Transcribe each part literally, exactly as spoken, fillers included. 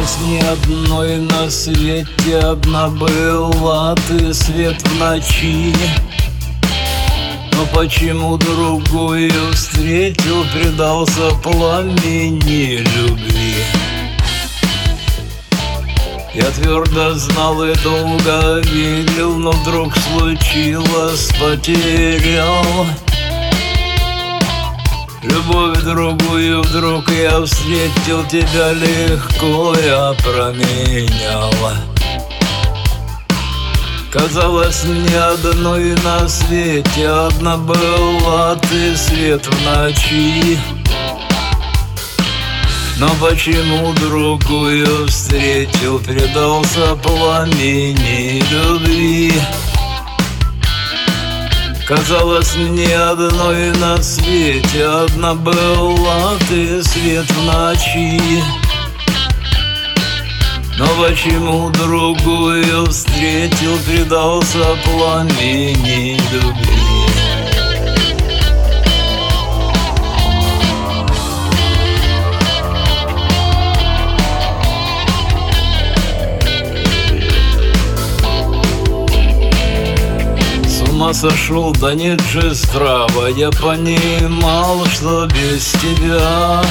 Казалось, ни одной на свете, одна была ты, свет в ночи. Но почему другую встретил, предался пламени любви? Я твердо знал и долго верил, но вдруг случилось, потерял любовь другую. Вдруг я встретил тебя, легко я променял. Казалось, ни одной на свете, одна была ты, свет в ночи. Но почему другую встретил, предался пламени любви? Казалось, ни одной на свете, одна была ты, свет в ночи. Но почему другую встретил, предался пламени любви? С ума сошел, да нет же здраво, я понимал, что без тебя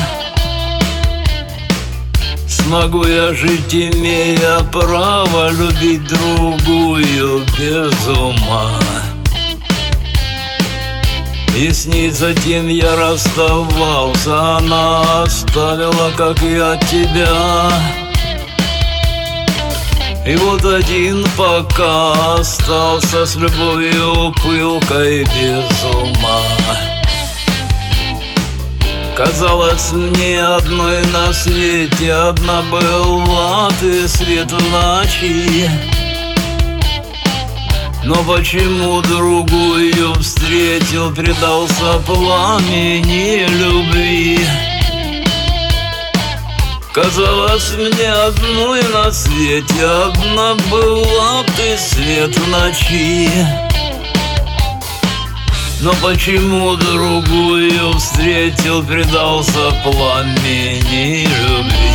смогу я жить, имея право любить другую без ума. И с ней затем я расставался, она оставила, как я, тебя. И вот один пока остался, с любовью пылкой без ума. Казалось, ни одной на свете, одна была ты, свет в ночи. Но почему другую встретил, предался пламени любви? Казалось, мне одной на свете, одна была ты, свет в ночи. Но почему другую встретил, предался пламени любви?